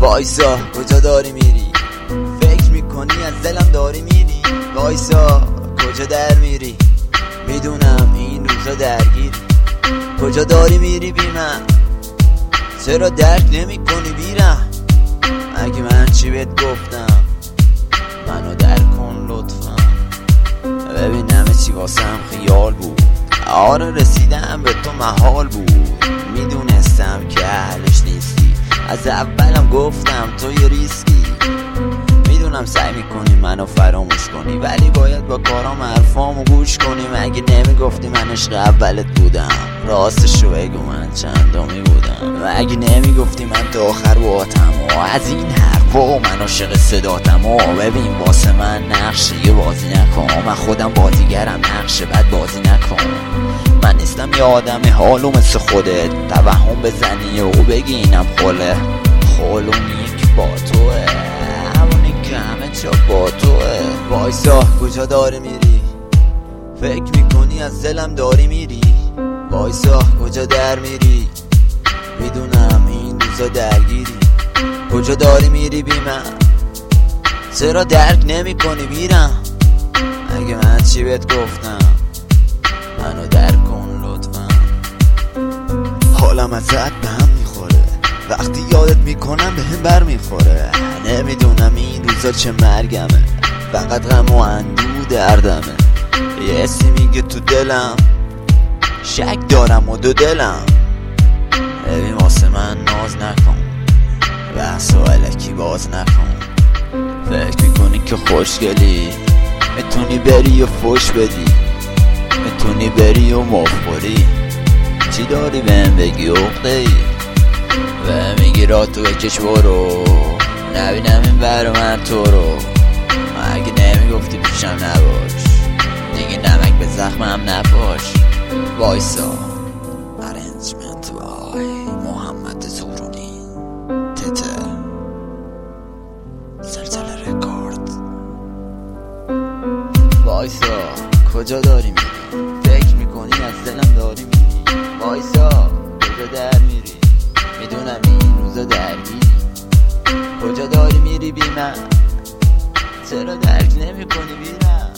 وایسا کجا داری میری؟ فکر میکنی از دلم داری میری؟ وایسا کجا در میری؟ میدونم این روزا درگیری. کجا داری میری بی من؟ چرا درک نمی کنی بیرم؟ اگه من چی بهت گفتم منو درک کن لطفا. ببین همه چی واسم خیال بود، آره رسیدم به تو محال بود. میدونستم که اهلش نیستی، از اولم گفتم تو یه ریسکی. میدونم سعی میکنی منو فراموش کنی، ولی باید با کارام حرفامو گوش کنی. مگه نمیگفتی من عشق اولت بودم؟ راستشو بگو من چندمی بودم؟ مگه نمیگفتی من تا آخر باهاتم؟ و از این حرفا من عاشق صداتم. و ببین واسه من نقشه یه بازی نکن، من خودم بازیگرم، نقشه بد بازی نکن. من نیستم یه آدم حالو مثل خودت، توهم بزنی و بگی اینم خله. خلونی که با توه، همونی که همه جا با توه. وایسا کجا داری میری؟ فکر میکنی از دلم داری میری؟ وایسا کجا در میری؟ میدونم این روزا درگیری. کجا داری میری بی من؟ چرا درک نمی کنی بیرم؟ اگه من چی بهت گفتم منو درک کن لطفا. حالم ازت به هم میخوره، وقتی یادت میکنم به هم بر میخوره. نمیدونم این روزا چه مرگمه، فقط غم و اندوه دردمه. یه حسی میگه تو دلم، شک دارم و دو دلم. ببین واسه من ناز نکن، بحث و علکی باز نکن. فکر میکنی که خوشگلی، میتونی بری و فوش بدی، میتونی بری و مفخوری. چی داری بهم بگی عقده ای؟ و میگی را تو بکش برو، نبینم این برا من تو رو. اگه نمیگفتی پیشم نباش، دیگه نمک به زخمم نپاش. وایسا ارنجمنت بای محمد زورونی تتر سلسله رکورد. وایسا کجا داری میری؟ فکر میکنی از دلم داری میری؟ وایسا کجا در میری؟ میدونم این روزا درگیری. کجا داری میری بی من؟ چرا درک نمی کنی بیرم؟